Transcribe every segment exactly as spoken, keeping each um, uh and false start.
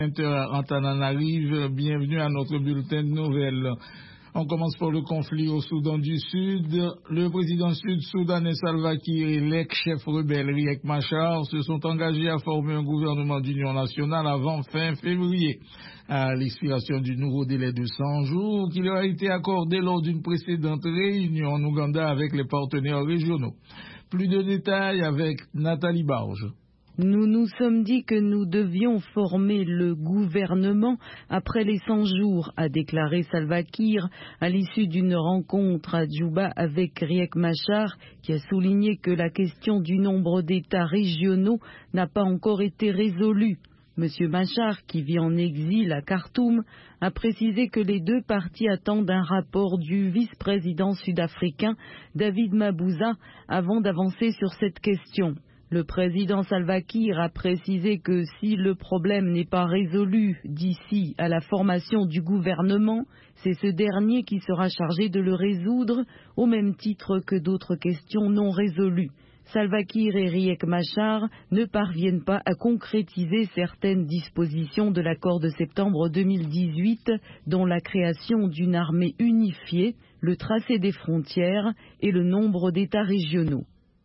vingt heures Antananarive, bienvenue à notre bulletin de nouvelles. On commence par le conflit au Soudan du Sud. Le président sud-soudanais Salva Kiir et l'ex-chef rebelle Riek Machar se sont engagés à former un gouvernement d'union nationale avant fin février, à l'expiration du nouveau délai de cent jours qui leur a été accordé lors d'une précédente réunion en Ouganda avec les partenaires régionaux. Plus de détails avec Nathalie Barge. Nous nous sommes dit que nous devions former le gouvernement après les cent jours, a déclaré Salva Kiir à l'issue d'une rencontre à Djouba avec Riek Machar, qui a souligné que la question du nombre d'États régionaux n'a pas encore été résolue. Monsieur Machar, qui vit en exil à Khartoum, a précisé que les deux parties attendent un rapport du vice-président sud-africain David Mabuza avant d'avancer sur cette question. Le président Salva Kiir a précisé que si le problème n'est pas résolu d'ici à la formation du gouvernement, c'est ce dernier qui sera chargé de le résoudre au même titre que d'autres questions non résolues. Salva Kiir et Riek Machar ne parviennent pas à concrétiser certaines dispositions de l'accord de septembre deux mille dix-huit, dont la création d'une armée unifiée, le tracé des frontières et le nombre d'États régionaux.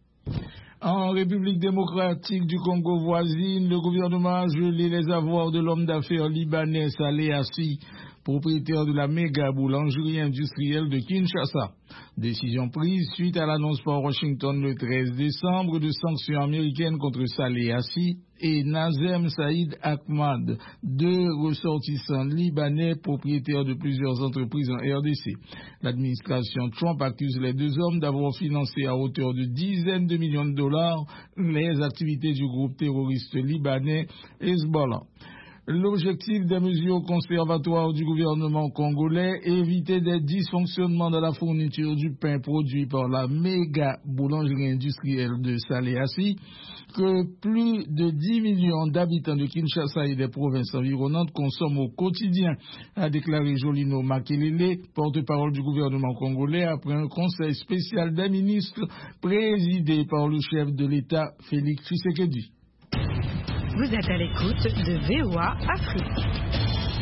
En République démocratique du Congo voisine, le gouvernement a gelé les avoirs de l'homme d'affaires libanais Saleh Hassi, propriétaire de la méga boulangerie industrielle de Kinshasa. Décision prise suite à l'annonce par Washington le treize décembre de sanctions américaines contre Saleh Hassi et Nazem Saïd Ahmad, deux ressortissants libanais propriétaires de plusieurs entreprises en R D C. L'administration Trump accuse les deux hommes d'avoir financé à hauteur de dizaines de millions de dollars les activités du groupe terroriste libanais Hezbollah. L'objectif des mesures conservatoires du gouvernement congolais est éviter des dysfonctionnements dans la fourniture du pain produit par la méga boulangerie industrielle de Saleh Hassi, que plus de dix millions d'habitants de Kinshasa et des provinces environnantes consomment au quotidien, a déclaré Jolino Makelele, porte-parole du gouvernement congolais, après un conseil spécial des ministres présidé par le chef de l'État Félix Tshisekedi. Vous êtes à l'écoute de V O A Afrique.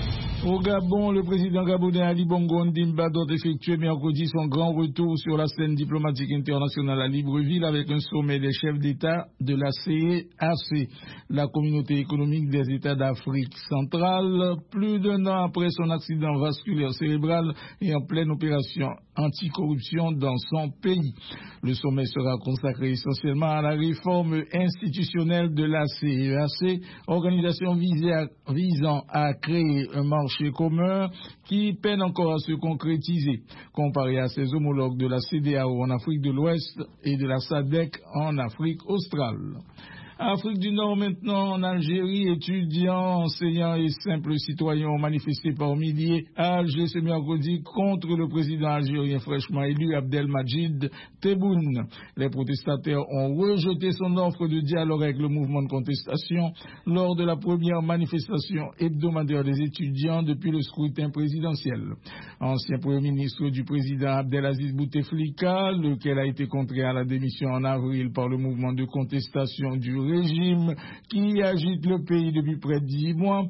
Au Gabon, le président gabonais Ali Bongo Ondimba doit effectuer mercredi son grand retour sur la scène diplomatique internationale à Libreville avec un sommet des chefs d'État de la C E A C, la communauté économique des États d'Afrique centrale, plus d'un an après son accident vasculaire cérébral et en pleine opération anticorruption dans son pays. Le sommet sera consacré essentiellement à la réforme institutionnelle de la C E A C, organisation à, visant à créer un marché commun qui peine encore à se concrétiser, comparé à ses homologues de la C D A O en Afrique de l'Ouest et de la S A D C en Afrique australe. Afrique du Nord maintenant, en Algérie, étudiants, enseignants et simples citoyens ont manifesté par milliers à Alger ce mercredi contre le président algérien fraîchement élu Abdelmadjid Tebboune. Les protestataires ont rejeté son offre de dialogue avec le mouvement de contestation lors de la première manifestation hebdomadaire des étudiants depuis le scrutin présidentiel. Ancien premier ministre du président Abdelaziz Bouteflika, lequel a été contraint à la démission en avril par le mouvement de contestation du régime qui agite le pays depuis près de dix mois,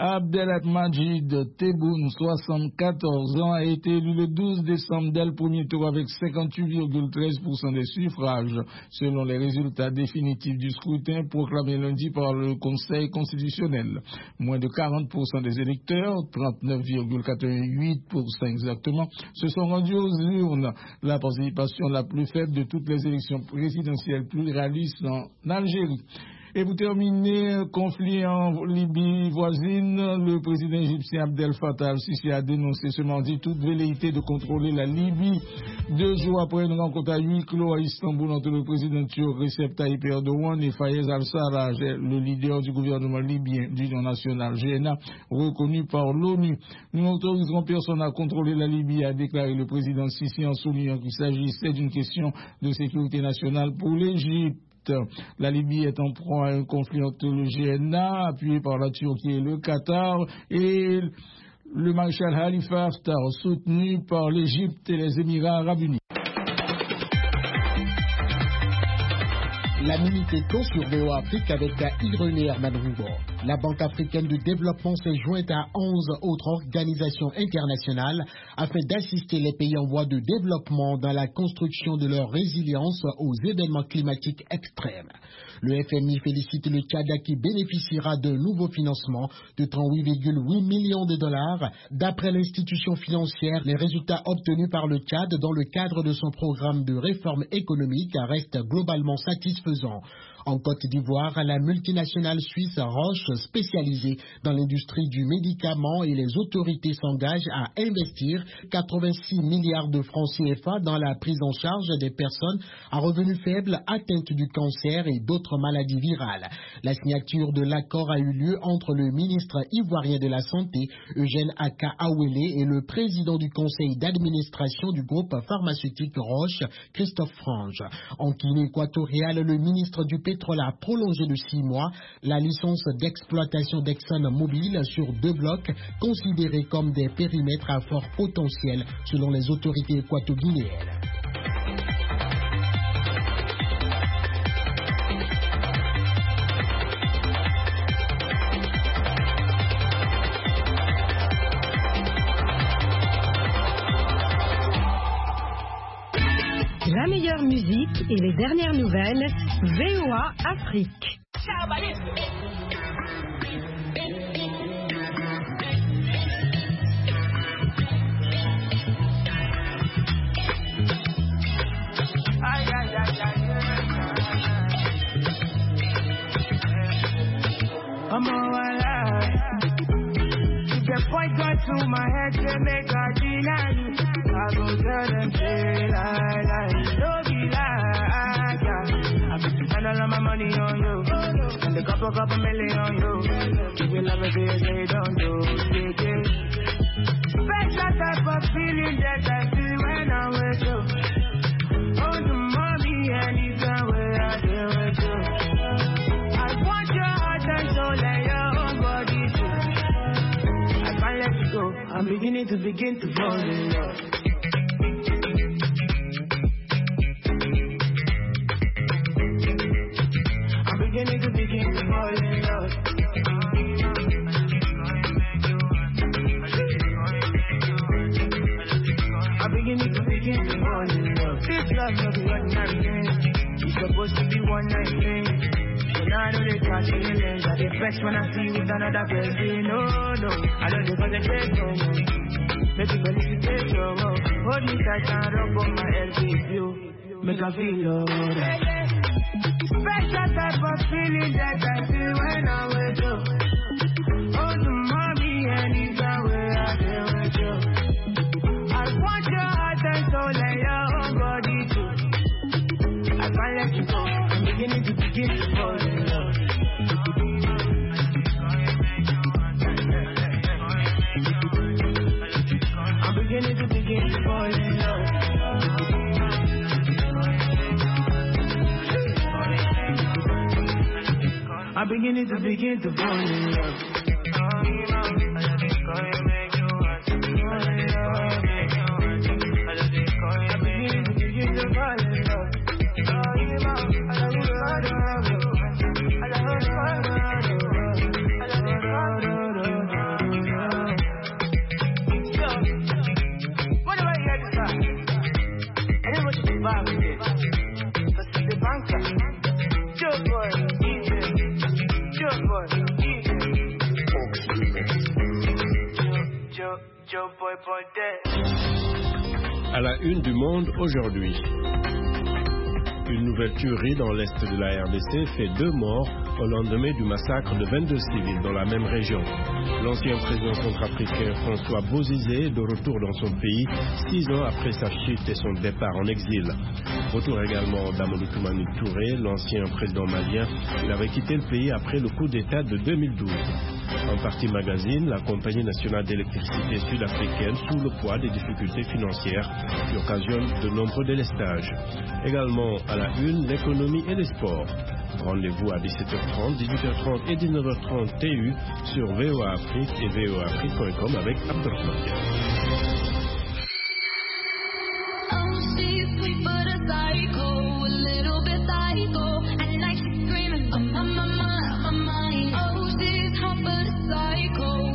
Abdelmadjid Tebboune, soixante-quatorze ans, a été élu le douze décembre dès le premier tour avec cinquante-huit virgule treize pour cent des suffrages, selon les résultats définitifs du scrutin proclamé lundi par le Conseil constitutionnel. Moins de quarante pour cent des électeurs, trente-neuf virgule quatre-vingt-huit pour cent exactement, se sont rendus aux urnes, la participation la plus faible de toutes les élections présidentielles pluralistes en Algérie. Et pour terminer, conflit en Libye voisine, le président égyptien Abdel Fattah al-Sisi a dénoncé ce mardi toute velléité de contrôler la Libye, deux jours après une rencontre à huis clos à Istanbul entre le président turc Recep Tayyip Erdogan et Fayez al-Sarraj, le leader du gouvernement libyen d'Union nationale G N A, reconnu par l'ONU. Nous n'autoriserons personne à contrôler la Libye, a déclaré le président Sisi en soulignant qu'il s'agissait d'une question de sécurité nationale pour l'Égypte. La Libye est en proie à un conflit entre le G N A, appuyé par la Turquie et le Qatar, et le maréchal Khalifa Haftar, soutenu par l'Égypte et les Émirats arabes unis. La Minute Éco sur V O A Afrique avec Irené Herman Rouban. La Banque africaine de développement s'est jointe à onze autres organisations internationales afin d'assister les pays en voie de développement dans la construction de leur résilience aux événements climatiques extrêmes. Le F M I félicite le Tchad qui bénéficiera d'un nouveau financement de trente-huit virgule huit millions de dollars. D'après l'institution financière, les résultats obtenus par le Tchad dans le cadre de son programme de réforme économique restent globalement satisfaisants. En Côte d'Ivoire, la multinationale suisse Roche, spécialisée dans l'industrie du médicament, et les autorités s'engagent à investir quatre-vingt-six milliards de francs C F A dans la prise en charge des personnes à revenus faibles atteintes du cancer et d'autres maladies virales. La signature de l'accord a eu lieu entre le ministre ivoirien de la Santé, Eugène Aka Awele, et le président du conseil d'administration du groupe pharmaceutique Roche, Christophe Frange. En Guinée équatoriale, le ministre du pétrole a prolongé de six mois la licence d'exploitation d'ExxonMobil sur deux blocs considérés comme des périmètres à fort potentiel selon les autorités équato-guinéennes. La meilleure musique et les dernières nouvelles, V O A Afrique. I'm all alive. You can point God to my head to make God deny you. I go tell them, say, lie, lie, don't be lie, yeah. I be spend all of my money on you, and a couple, couple million on you. Give you love and say, say, don't do, yeah, yeah. Special type of feeling that I feel when I'm with you. Oh, the mommy, anytime where I deal with you. I want your heart and soul and your own body too. I can't let you go. I'm beginning to begin to fall in love. I'm beginning to begin to fall in love. I'm beginning to begin to fall in love. This love not be ordinary thing. It's supposed to be one night thing. So now I know they catch feelings. I get best when I see you with another person. No, no, I don't think I take no more. Make you believe you take your more. Hold me tight and rub on my head with you. Make I feel alright. Special type of feeling that I feel when I'm with you. Oh, the mommy, anytime where I feel with you. I want your heart and soul and your own body too. I can't let you go. I'm beginning to begin to fall in love. I'm beginning to begin to fall in love. I'm beginning to begin to fall in love. À la une du Monde aujourd'hui. Une nouvelle tuerie dans l'est de la R D C fait deux morts au lendemain du massacre de vingt-deux civils dans la même région. L'ancien président centrafricain François Bozizé est de retour dans son pays six ans après sa chute et son départ en exil. Retour également d'Amadou Toumani Touré, l'ancien président malien. Il avait quitté le pays après le coup d'État de deux mille douze. En partie magazine, la compagnie nationale d'électricité sud-africaine sous le poids des difficultés financières qui occasionnent de nombreux délestages. Également à la une, l'économie et les sports. Rendez-vous à dix-sept heures trente, dix-huit heures trente et dix-neuf heures trente T U sur V O A Afrique et V O A Afrique point com avec Abdelrahman.